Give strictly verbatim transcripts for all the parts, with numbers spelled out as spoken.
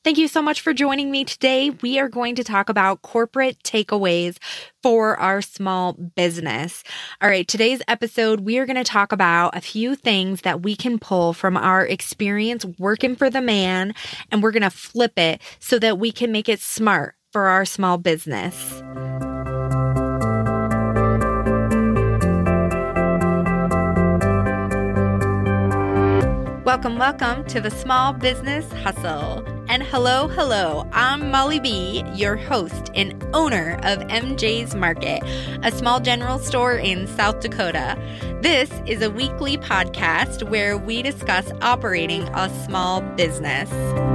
Thank you so much for joining me today. We are going to talk about corporate takeaways for our small business. All right, today's episode, we are going to talk about a few things that we can pull from our experience working for the man, and we're going to flip it so that we can make it smart for our small business. Welcome, welcome to the Small Business Hustle. And hello, hello, I'm Molly B, your host and owner of M J's Market, a small general store in South Dakota. This is a weekly podcast where we discuss operating a small business.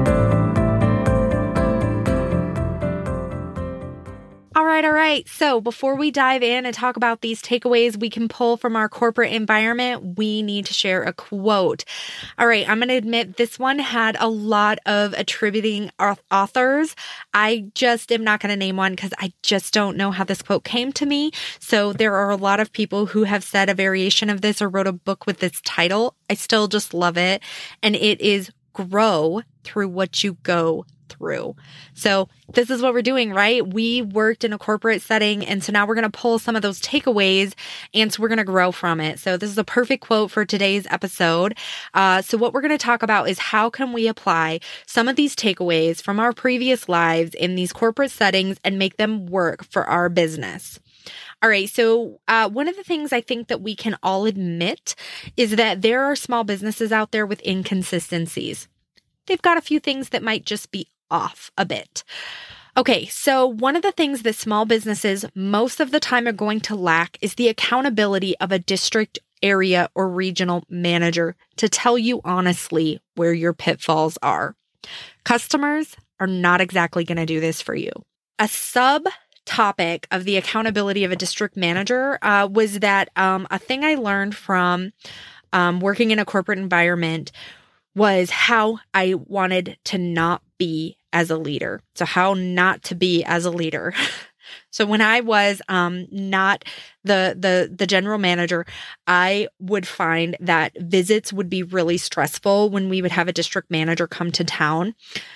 All right, all right. So before we dive in and talk about these takeaways we can pull from our corporate environment, we need to share a quote. All right, I'm going to admit this one had a lot of attributing authors. I just am not going to name one because I just don't know how this quote came to me. So there are a lot of people who have said a variation of this or wrote a book with this title. I still just love it. And it is grow through what you go through. So this is what we're doing, right? We worked in a corporate setting, and so now we're going to pull some of those takeaways, and so we're going to grow from it. So this is a perfect quote for today's episode. Uh, so what we're going to talk about is how can we apply some of these takeaways from our previous lives in these corporate settings and make them work for our business. All right. So uh, one of the things I think that we can all admit is that there are small businesses out there with inconsistencies. They've got a few things that might just be off a bit. Okay, so one of the things that small businesses most of the time are going to lack is the accountability of a district, area, or regional manager to tell you honestly where your pitfalls are. Customers are not exactly going to do this for you. A subtopic of the accountability of a district manager uh, was that um, a thing I learned from um, working in a corporate environment was how I wanted to not be as a leader. So how not to be as a leader. So when I was um, not the, the, the general manager, I would find that visits would be really stressful when we would have a district manager come to town.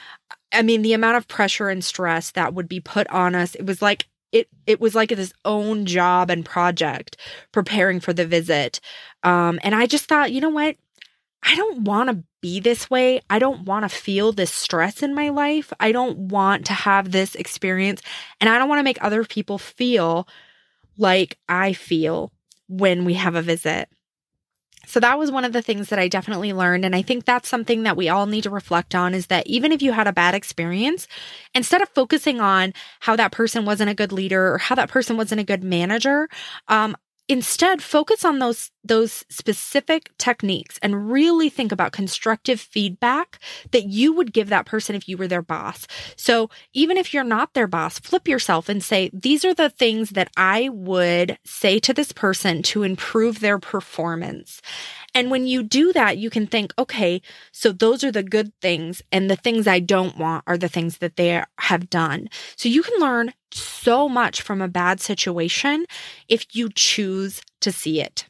I mean, the amount of pressure and stress that would be put on us, it was like It it was like its own job and project preparing for the visit. Um, and I just thought, you know what? I don't want to be this way. I don't want to feel this stress in my life. I don't want to have this experience. And I don't want to make other people feel like I feel when we have a visit. So that was one of the things that I definitely learned. And I think that's something that we all need to reflect on is that even if you had a bad experience, instead of focusing on how that person wasn't a good leader or how that person wasn't a good manager, um, Instead, focus on those, those specific techniques and really think about constructive feedback that you would give that person if you were their boss. So even if you're not their boss, flip yourself and say, these are the things that I would say to this person to improve their performance. And when you do that, you can think, okay, so those are the good things, and the things I don't want are the things that they have done. So you can learn so much from a bad situation if you choose to see it.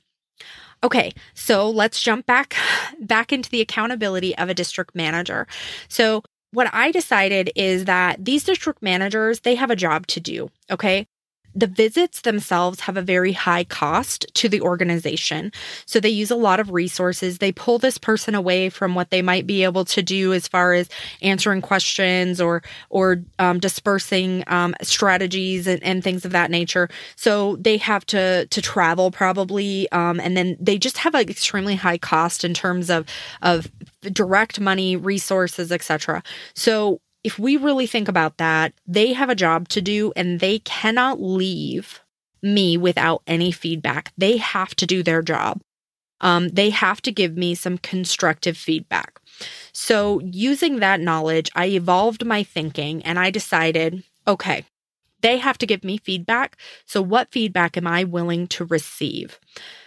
Okay, so let's jump back, back into the accountability of a district manager. So what I decided is that these district managers, they have a job to do, okay? The visits themselves have a very high cost to the organization. So they use a lot of resources. They pull this person away from what they might be able to do as far as answering questions or or um, dispersing um, strategies and, and things of that nature. So they have to to travel probably, um, and then they just have an extremely high cost in terms of of direct money, resources, et cetera. So if we really think about that, they have a job to do and they cannot leave me without any feedback. They have to do their job. Um, they have to give me some constructive feedback. So using that knowledge, I evolved my thinking and I decided, okay, they have to give me feedback. So what feedback am I willing to receive?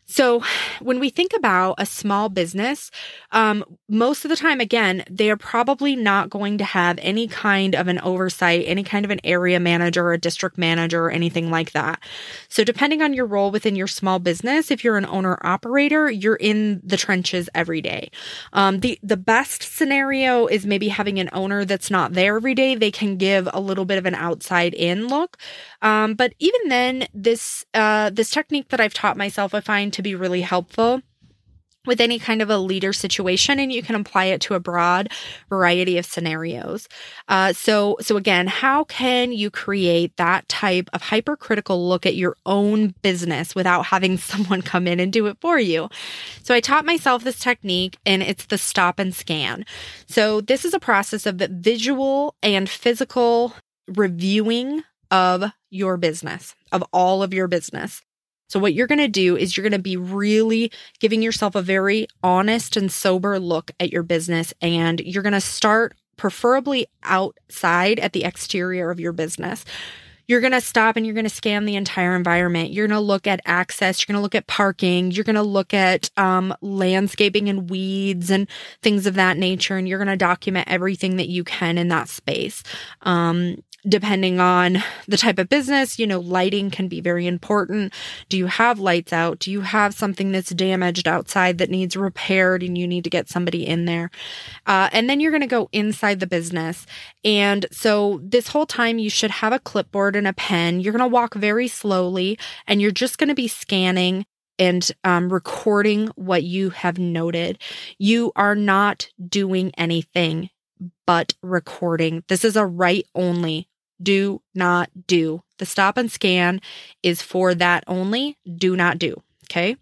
So when we think about a small business, um, most of the time, again, they are probably not going to have any kind of an oversight, any kind of an area manager or a district manager or anything like that. So depending on your role within your small business, if you're an owner operator, you're in the trenches every day. Um, the, the best scenario is maybe having an owner that's not there every day. They can give a little bit of an outside in look. Um, but even then, this, uh, this technique that I've taught myself, I find to be really helpful with any kind of a leader situation, and you can apply it to a broad variety of scenarios. Uh, so, so again, how can you create that type of hypercritical look at your own business without having someone come in and do it for you? So I taught myself this technique, and it's the stop and scan. So this is a process of the visual and physical reviewing of your business, of all of your business. So what you're going to do is you're going to be really giving yourself a very honest and sober look at your business, and you're going to start preferably outside at the exterior of your business. You're going to stop and you're going to scan the entire environment. You're going to look at access. You're going to look at parking. You're going to look at um, landscaping and weeds and things of that nature. And you're going to document everything that you can in that space. Um, Depending on the type of business, you know, lighting can be very important. Do you have lights out? Do you have something that's damaged outside that needs repaired and you need to get somebody in there? Uh, and then you're going to go inside the business. And so this whole time you should have a clipboard and a pen. You're going to walk very slowly, and you're just going to be scanning and um, recording what you have noted. You are not doing anything but recording. This is a write only. Do not do. The stop and scan is for that only. Do not do. Okay.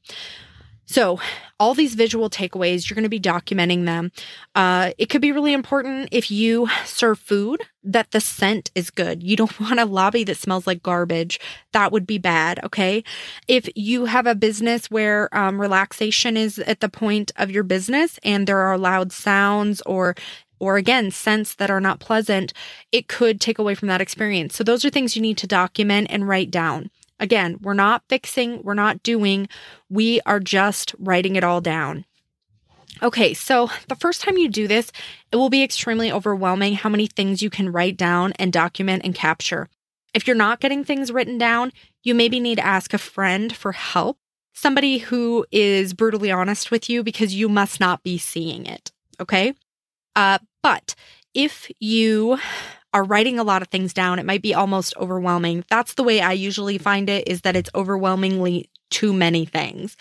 So all these visual takeaways, you're going to be documenting them. Uh, it could be really important if you serve food that the scent is good. You don't want a lobby that smells like garbage. That would be bad. Okay. If you have a business where um, relaxation is at the point of your business and there are loud sounds or or again, scents that are not pleasant, it could take away from that experience. So those are things you need to document and write down. Again, we're not fixing, we're not doing, we are just writing it all down. Okay, so the first time you do this, it will be extremely overwhelming how many things you can write down and document and capture. If you're not getting things written down, you maybe need to ask a friend for help, somebody who is brutally honest with you, because you must not be seeing it, okay? Uh, but if you are writing a lot of things down, it might be almost overwhelming. That's the way I usually find it, is that it's overwhelmingly too many things.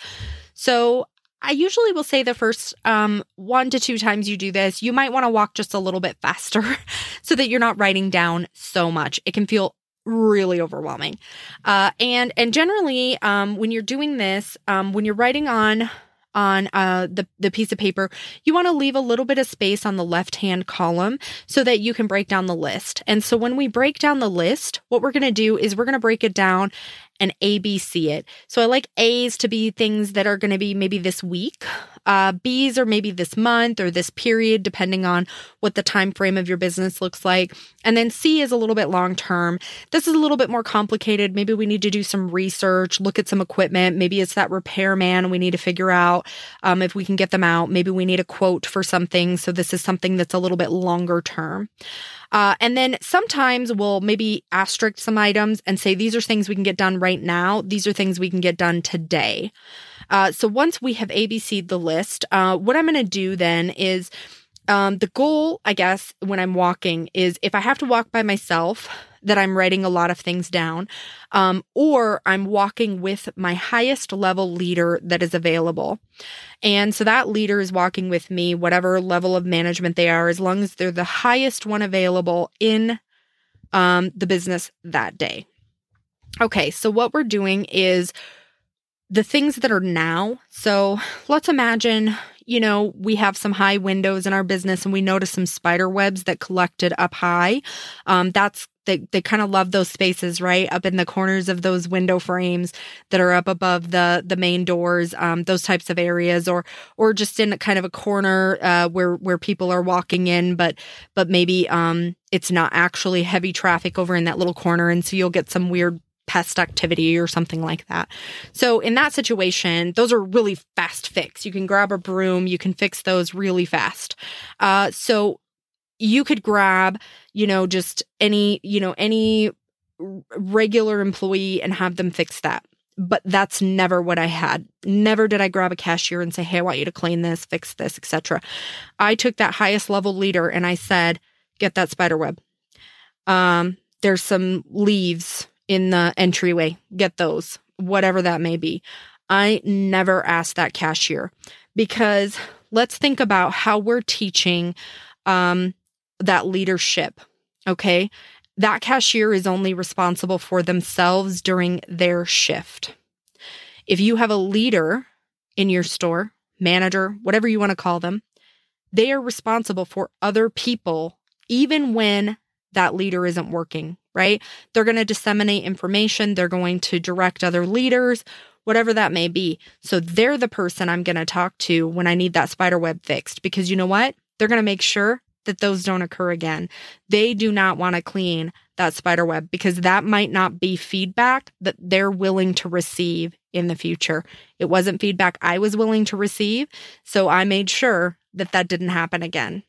So I usually will say the first um, one to two times you do this, you might want to walk just a little bit faster so that you're not writing down so much. It can feel really overwhelming. Uh, and, and generally, um, when you're doing this, um, when you're writing on on uh, the, the piece of paper, you want to leave a little bit of space on the left-hand column so that you can break down the list. And so when we break down the list, what we're going to do is we're going to break it down and A B C it. So I like A's to be things that are going to be maybe this week. Uh, B's are maybe this month or this period, depending on what the time frame of your business looks like. And then C is a little bit long term. This is a little bit more complicated. Maybe we need to do some research, look at some equipment. Maybe it's that repairman we need to figure out um, if we can get them out. Maybe we need a quote for something. So this is something that's a little bit longer term. Uh, and then sometimes we'll maybe asterisk some items and say, these are things we can get done right now. These are things we can get done today. Uh, so once we have A B C'd the list, uh, what I'm going to do then is um, the goal, I guess, when I'm walking is if I have to walk by myself, that I'm writing a lot of things down, um, or I'm walking with my highest level leader that is available. And so that leader is walking with me, whatever level of management they are, as long as they're the highest one available in um, the business that day. Okay, so what we're doing is the things that are now. So let's imagine, you know, we have some high windows in our business and we notice some spider webs that collected up high. Um, that's They they kind of love those spaces, right? Up in the corners of those window frames that are up above the the main doors, um, those types of areas, or or just in kind of a corner uh, where where people are walking in, but but maybe um, it's not actually heavy traffic over in that little corner, and so you'll get some weird pest activity or something like that. So in that situation, those are really fast fix. You can grab a broom, you can fix those really fast. Uh, so you could grab, you know, just any, you know, any regular employee and have them fix that. But that's never what I had. Never did I grab a cashier and say, hey, I want you to clean this, fix this, et cetera. I took that highest level leader and I said, get that spider web. Um, there's some leaves in the entryway. Get those, whatever that may be. I never asked that cashier because let's think about how we're teaching um, that leadership. Okay. That cashier is only responsible for themselves during their shift. If you have a leader in your store, manager, whatever you want to call them, they are responsible for other people, even when that leader isn't working, right? They're going to disseminate information. They're going to direct other leaders, whatever that may be. So they're the person I'm going to talk to when I need that spider web fixed, because you know what? They're going to make sure that those don't occur again. They do not want to clean that spider web because that might not be feedback that they're willing to receive in the future. It wasn't feedback I was willing to receive, so I made sure that that didn't happen again.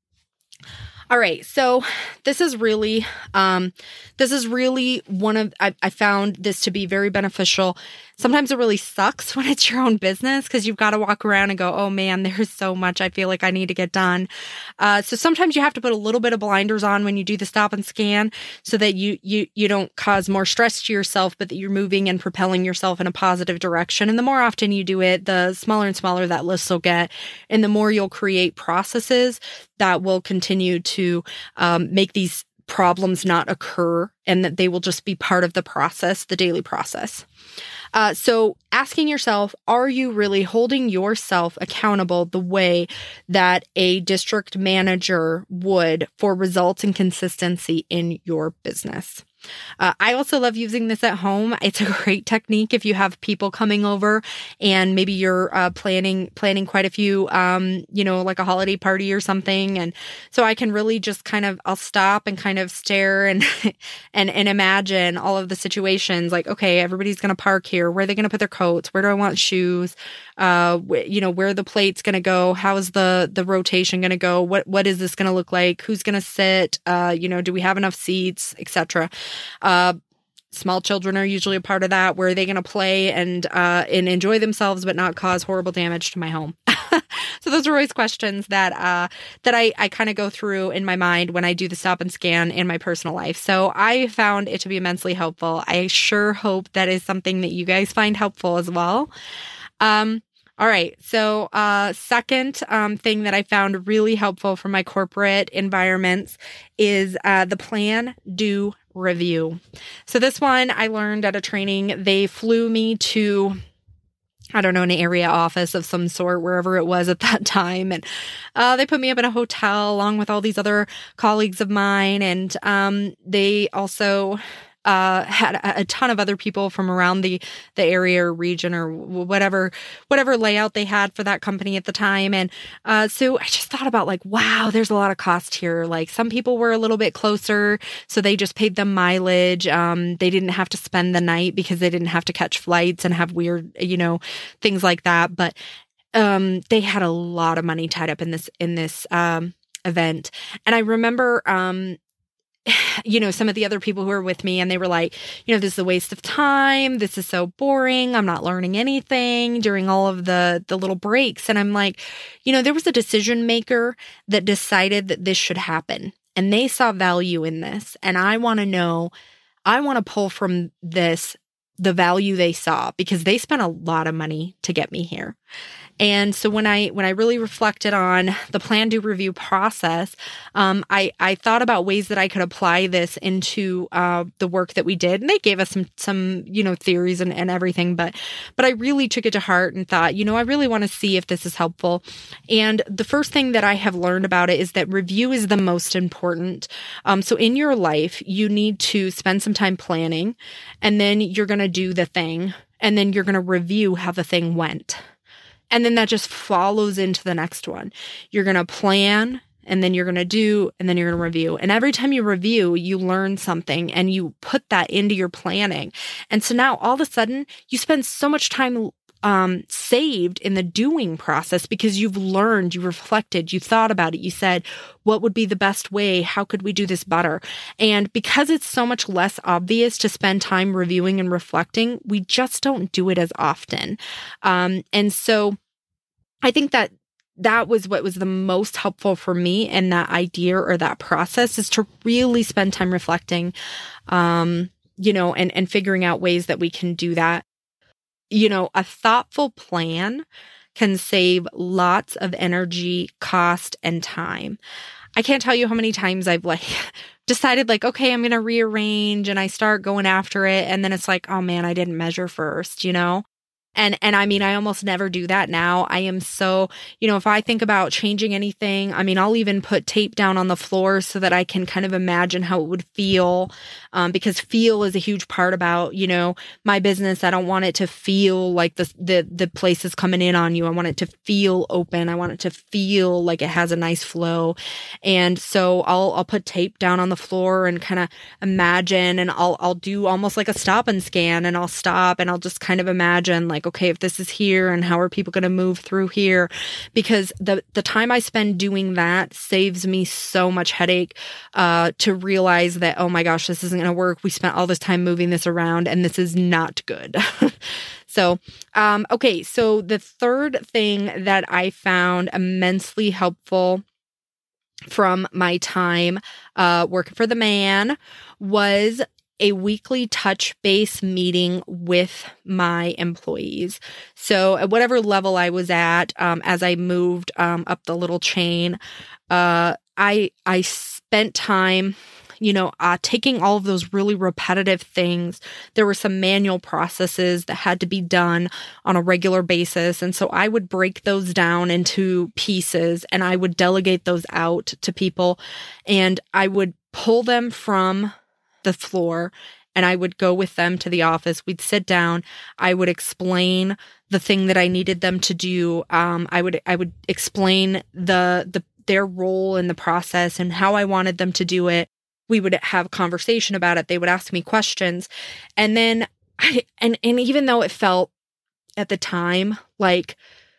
All right, so this is really, um, this is really one of, I, I found this to be very beneficial. Sometimes it really sucks when it's your own business because you've got to walk around and go, oh man, there's so much I feel like I need to get done. Uh, so sometimes you have to put a little bit of blinders on when you do the stop and scan so that you, you, you don't cause more stress to yourself, but that you're moving and propelling yourself in a positive direction. And the more often you do it, the smaller and smaller that list will get. And the more you'll create processes that will continue to um, make these problems not occur and that they will just be part of the process, the daily process. Uh, so asking yourself, are you really holding yourself accountable the way that a district manager would for results and consistency in your business? Uh, I also love using this at home. It's a great technique if you have people coming over and maybe you're uh, planning planning quite a few, um, you know, like a holiday party or something. And so I can really just kind of, I'll stop and kind of stare and and and imagine all of the situations. Like, okay, everybody's going to park here. Where are they going to put their coats? Where do I want shoes? Uh, wh- you know, where are the plates going to go? How is the the rotation going to go? What what is this going to look like? Who's going to sit? Uh, you know, do we have enough seats, et cetera. Uh, small children are usually a part of that. Where are they going to play and uh, and enjoy themselves, but not cause horrible damage to my home? So those are always questions that uh, that I, I kind of go through in my mind when I do the stop and scan in my personal life. So I found it to be immensely helpful. I sure hope that is something that you guys find helpful as well. Um, All right. So, uh, second um, thing that I found really helpful for my corporate environments is uh, the plan, do, review. So this one I learned at a training. They flew me to, I don't know, an area office of some sort, wherever it was at that time. And uh, they put me up in a hotel along with all these other colleagues of mine. And um, they also uh, had a, a ton of other people from around the, the area or region or whatever, whatever layout they had for that company at the time. And uh, so I just thought about like, wow, there's a lot of cost here. Like some people were a little bit closer, so they just paid them mileage. Um, they didn't have to spend the night because they didn't have to catch flights and have weird, you know, things like that. But um, they had a lot of money tied up in this, in this um, event. And I remember, um, you know, some of the other people who were with me, and they were like, you know, this is a waste of time. This is so boring. I'm not learning anything during all of the, the little breaks. And I'm like, you know, there was a decision maker that decided that this should happen and they saw value in this. And I want to know, I want to pull from this the value they saw because they spent a lot of money to get me here. And so when I when I really reflected on the plan, do, review process, um, I I thought about ways that I could apply this into uh, the work that we did, and they gave us some some you know theories and, and everything. But but I really took it to heart and thought, you know, I really want to see if this is helpful. And the first thing that I have learned about it is that review is the most important. Um, so in your life, you need to spend some time planning, and then you're going to do the thing, and then you're going to review how the thing went. And then that just follows into the next one. You're going to plan and then you're going to do, and then you're going to review. And every time you review, you learn something and you put that into your planning. And so now all of a sudden you spend so much time um, saved in the doing process because you've learned, you reflected, you thought about it. You said, what would be the best way? How could we do this better? And because it's so much less obvious to spend time reviewing and reflecting, we just don't do it as often. Um, and so I think that that was what was the most helpful for me in that idea or that process, is to really spend time reflecting, um, you know, and, and figuring out ways that we can do that. You know, a thoughtful plan can save lots of energy, cost, and time. I can't tell you how many times I've like decided like, okay, I'm going to rearrange, and I start going after it. And then it's like, oh man, I didn't measure first, you know? And, and I mean, I almost never do that now. I am so, you know, if I think about changing anything, I mean, I'll even put tape down on the floor so that I can kind of imagine how it would feel. Um, because feel is a huge part about, you know, my business. I don't want it to feel like the, the, the place is coming in on you. I want it to feel open. I want it to feel like it has a nice flow. And so I'll, I'll put tape down on the floor and kind of imagine, and I'll, I'll do almost like a stop and scan, and I'll stop and I'll just kind of imagine like, okay, if this is here, and how are people going to move through here? Because the, the time I spend doing that saves me so much headache, uh, to realize that, oh my gosh, this isn't going to work. We spent all this time moving this around, and this is not good. So, um, okay. So the third thing that I found immensely helpful from my time, uh, working for the man was a weekly touch base meeting with my employees. So at whatever level I was at, um, as I moved, um, up the little chain, uh, I, I spent time, you know, uh, taking all of those really repetitive things. There were some manual processes that had to be done on a regular basis. And so I would break those down into pieces, and I would delegate those out to people, and I would pull them from the floor, and I would go with them to the office. We'd sit down. I would explain the thing that I needed them to do. Um, I would, I would explain the, the, their role in the process and how I wanted them to do it. We would have a conversation about it. They would ask me questions. And then I, and, and even though it felt at the time like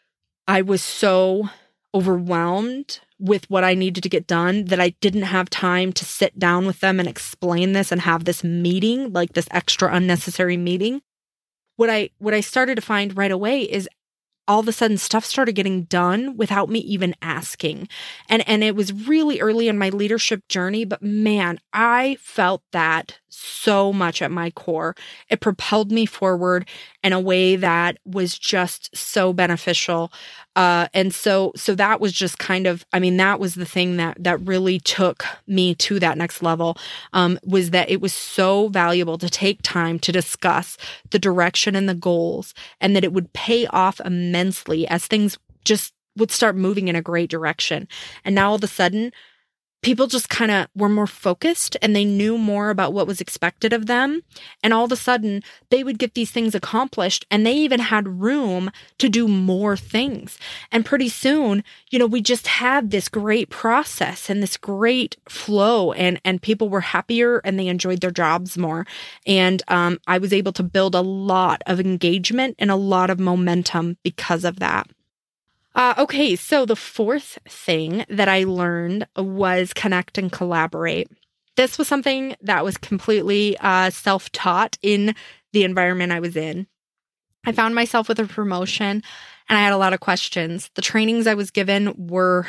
I was so overwhelmed with what I needed to get done that I didn't have time to sit down with them and explain this and have this meeting, like this extra unnecessary meeting. What I, what I started to find right away is all of a sudden stuff started getting done without me even asking. And, and it was really early in my leadership journey, but man, I felt that so much at my core. It propelled me forward in a way that was just so beneficial. Uh, and so, so that was just kind of, I mean, that was the thing that, that really took me to that next level, um, was that it was so valuable to take time to discuss the direction and the goals, and that it would pay off immensely as things just would start moving in a great direction. And now all of a sudden, people just kind of were more focused, and they knew more about what was expected of them. And all of a sudden they would get these things accomplished, and they even had room to do more things. And pretty soon, you know, we just had this great process and this great flow, and, and people were happier and they enjoyed their jobs more. And, um, I was able to build a lot of engagement and a lot of momentum because of that. Uh, okay, so the fourth thing that I learned was connect and collaborate. This was something that was completely uh, self-taught in the environment I was in. I found myself with a promotion, and I had a lot of questions. The trainings I was given were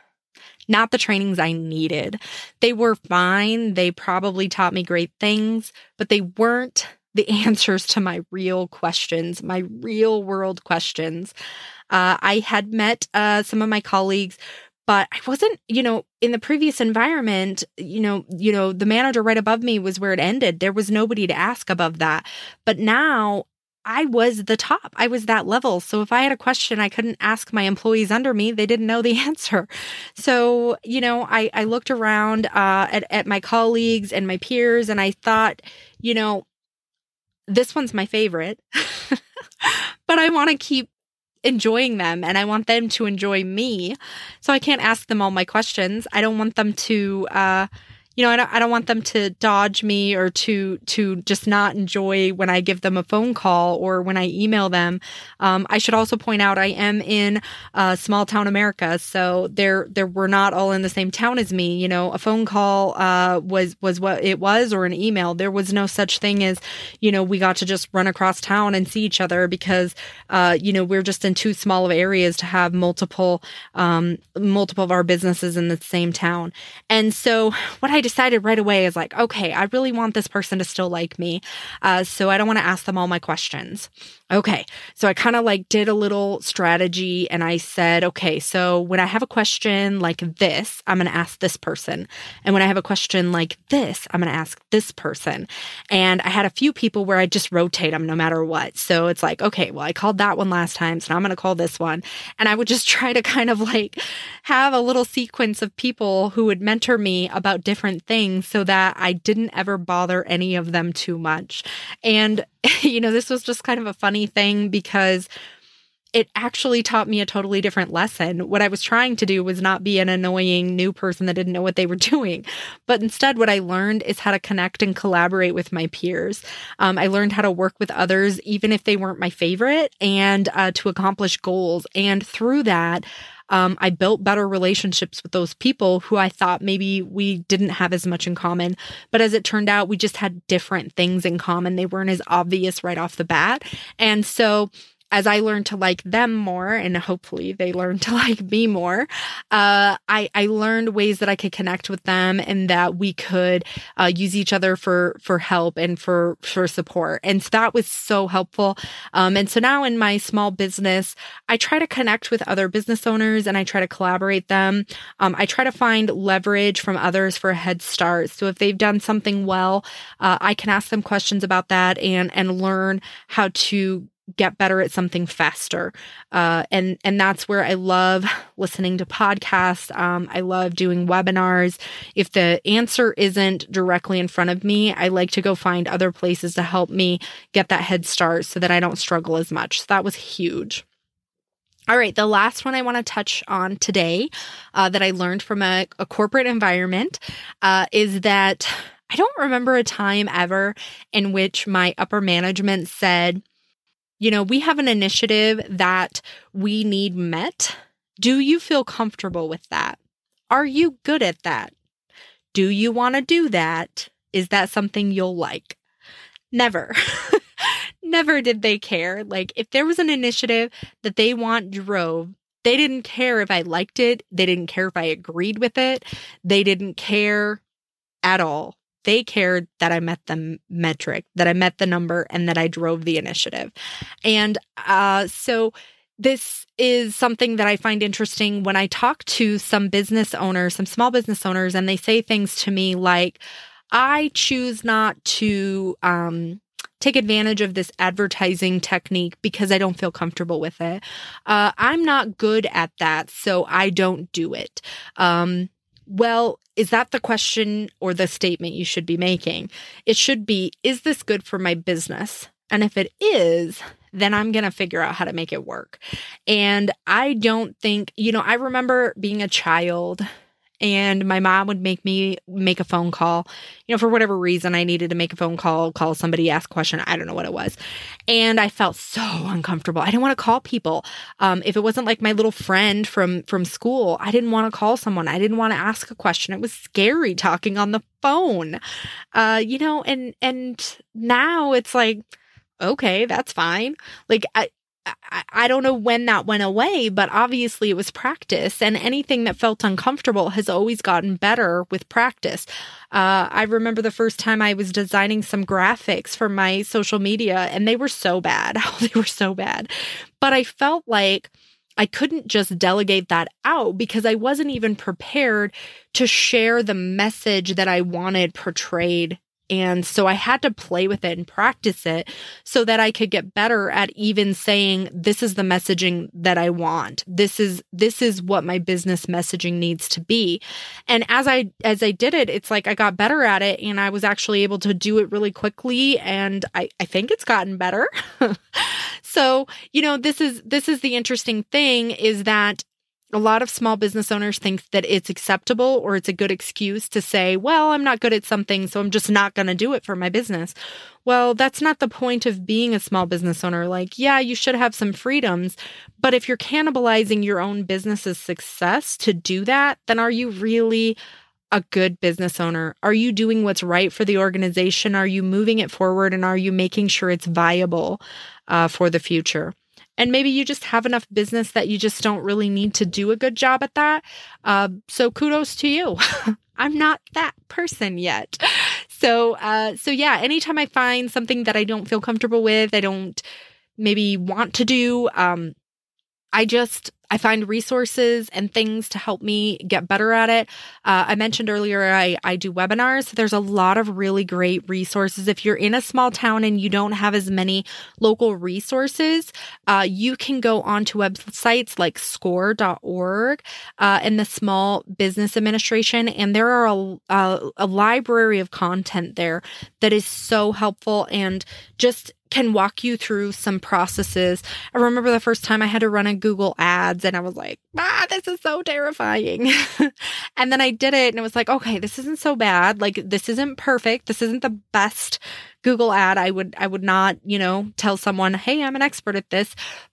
not the trainings I needed. They were fine. They probably taught me great things, but they weren't the answers to my real questions, my real world questions. Uh, I had met uh, some of my colleagues, but I wasn't, you know, in the previous environment, you know, you know, the manager right above me was where it ended. There was nobody to ask above that. But now I was the top. I was that level. So if I had a question, I couldn't ask my employees under me. They didn't know the answer. So, you know, I, I looked around uh, at, at my colleagues and my peers, and I thought, you know, this one's my favorite, but I want to keep enjoying them and I want them to enjoy me. So I can't ask them all my questions. I don't want them to, uh, you know, I don't, I don't want them to dodge me or to to just not enjoy when I give them a phone call or when I email them. Um, I should also point out I am in uh, small town America, so they're they're we're not all in the same town as me. You know, a phone call uh, was was what it was, or an email. There was no such thing as, you know, we got to just run across town and see each other because, uh, you know, we're just in too small of areas to have multiple um, multiple of our businesses in the same town. And so what I decided right away is like, okay, I really want this person to still like me. Uh, so I don't want to ask them all my questions. Okay. So I kind of like did a little strategy and I said, okay, so when I have a question like this, I'm going to ask this person. And when I have a question like this, I'm going to ask this person. And I had a few people where I just rotate them no matter what. So it's like, okay, well, I called that one last time, so now I'm going to call this one. And I would just try to kind of like have a little sequence of people who would mentor me about different things so that I didn't ever bother any of them too much. And, you know, this was just kind of a funny thing because it actually taught me a totally different lesson. What I was trying to do was not be an annoying new person that didn't know what they were doing. But instead, what I learned is how to connect and collaborate with my peers. Um, I learned how to work with others, even if they weren't my favorite, and uh, to accomplish goals. And through that, Um, I built better relationships with those people who I thought maybe we didn't have as much in common. But as it turned out, we just had different things in common. They weren't as obvious right off the bat. And so as I learned to like them more, and hopefully they learned to like me more, uh, I, I learned ways that I could connect with them and that we could uh, use each other for for help and for for support. And so that was so helpful. Um, and so now in my small business, I try to connect with other business owners and I try to collaborate them. Um, I try to find leverage from others for a head start. So if they've done something well, uh, I can ask them questions about that and and learn how to get better at something faster. Uh, and, and that's where I love listening to podcasts. Um, I love doing webinars. If the answer isn't directly in front of me, I like to go find other places to help me get that head start so that I don't struggle as much. So that was huge. All right. The last one I want to touch on today, uh, that I learned from a, a corporate environment, uh, is that I don't remember a time ever in which my upper management said, you know, we have an initiative that we need met. Do you feel comfortable with that? Are you good at that? Do you want to do that? Is that something you'll like? Never. Never did they care. Like, if there was an initiative that they want drove, they didn't care if I liked it. They didn't care if I agreed with it. They didn't care at all. They cared that I met the metric, that I met the number, and that I drove the initiative. And uh, so this is something that I find interesting when I talk to some business owners, some small business owners, and they say things to me like, I choose not to um, take advantage of this advertising technique because I don't feel comfortable with it. Uh, I'm not good at that, so I don't do it. Um, Well, is that the question or the statement you should be making? It should be, is this good for my business? And if it is, then I'm going to figure out how to make it work. And I don't think, you know, I remember being a child and my mom would make me make a phone call. You know, for whatever reason, I needed to make a phone call, call somebody, ask a question. I don't know what it was. And I felt so uncomfortable. I didn't want to call people. Um, if it wasn't like my little friend from, from school, I didn't want to call someone. I didn't want to ask a question. It was scary talking on the phone. Uh, you know, and, and now it's like, okay, that's fine. Like, I, I, I don't know when that went away, but obviously it was practice, and anything that felt uncomfortable has always gotten better with practice. Uh, I remember the first time I was designing some graphics for my social media, and they were so bad. They were so bad. But I felt like I couldn't just delegate that out because I wasn't even prepared to share the message that I wanted portrayed And so I had to play with it and practice it so that I could get better at even saying, this is the messaging that I want. This is, this is what my business messaging needs to be. And as I, as I did it, it's like I got better at it and I was actually able to do it really quickly. And I, I think it's gotten better. So, you know, this is, this is the interesting thing is that a lot of small business owners think that it's acceptable or it's a good excuse to say, well, I'm not good at something, so I'm just not going to do it for my business. Well, that's not the point of being a small business owner. Like, yeah, you should have some freedoms, but if you're cannibalizing your own business's success to do that, then are you really a good business owner? Are you doing what's right for the organization? Are you moving it forward? And are you making sure it's viable uh, for the future? And maybe you just have enough business that you just don't really need to do a good job at that. Uh, so kudos to you. I'm not that person yet. So, uh, so yeah, anytime I find something that I don't feel comfortable with, I don't maybe want to do, um, I just, I find resources and things to help me get better at it. Uh, I mentioned earlier, I, I do webinars. There's a lot of really great resources. If you're in a small town and you don't have as many local resources, uh, you can go onto websites like score dot org uh, and the Small Business Administration. And there are a, a, a library of content there that is so helpful and just can walk you through some processes. I remember the first time I had to run a Google Ads and I was like, ah, this is so terrifying. And then I did it and it was like, okay, this isn't so bad. Like, this isn't perfect. This isn't the best Google ad. I would, I would not, you know, tell someone, hey, I'm an expert at this,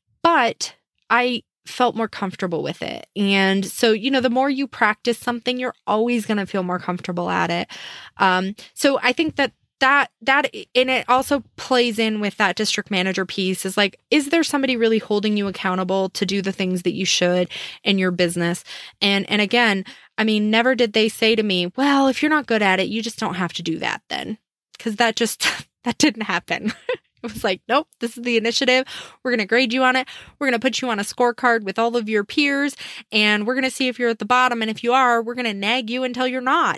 but I felt more comfortable with it. And so, you know, the more you practice something, you're always going to feel more comfortable at it. Um, so I think that That, that, and it also plays in with that district manager piece is like, is there somebody really holding you accountable to do the things that you should in your business? And, and again, I mean, never did they say to me, well, if you're not good at it, you just don't have to do that then. Cause that just, that didn't happen. It was like, nope, this is the initiative. We're going to grade you on it. We're going to put you on a scorecard with all of your peers and we're going to see if you're at the bottom. And if you are, we're going to nag you until you're not.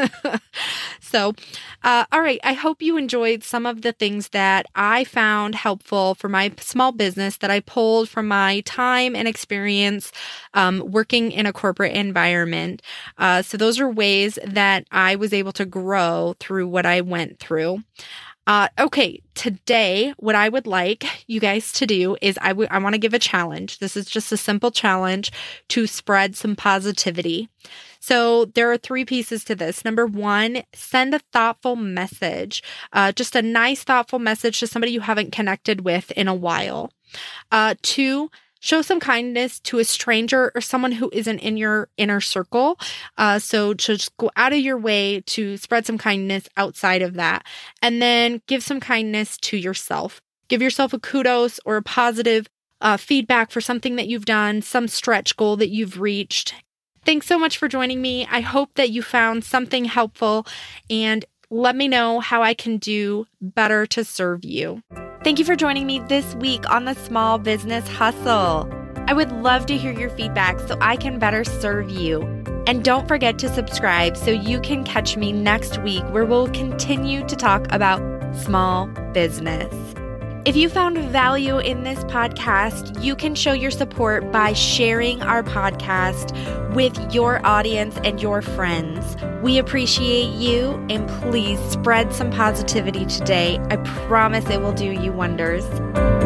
So, uh, all right. I hope you enjoyed some of the things that I found helpful for my small business that I pulled from my time and experience um, working in a corporate environment. Uh, so those are ways that I was able to grow through what I went through. Uh, okay, today, what I would like you guys to do is I, w- I want to give a challenge. This is just a simple challenge to spread some positivity. So there are three pieces to this. Number one, send a thoughtful message, uh, just a nice, thoughtful message to somebody you haven't connected with in a while. Uh, two, show some kindness to a stranger or someone who isn't in your inner circle. Uh, so just go out of your way to spread some kindness outside of that. And then give some kindness to yourself. Give yourself a kudos or a positive uh, feedback for something that you've done, some stretch goal that you've reached. Thanks so much for joining me. I hope that you found something helpful and let me know how I can do better to serve you. Thank you for joining me this week on the Small Business Hustle. I would love to hear your feedback so I can better serve you. And don't forget to subscribe so you can catch me next week where we'll continue to talk about small business. If you found value in this podcast, you can show your support by sharing our podcast with your audience and your friends. We appreciate you, and please spread some positivity today. I promise it will do you wonders.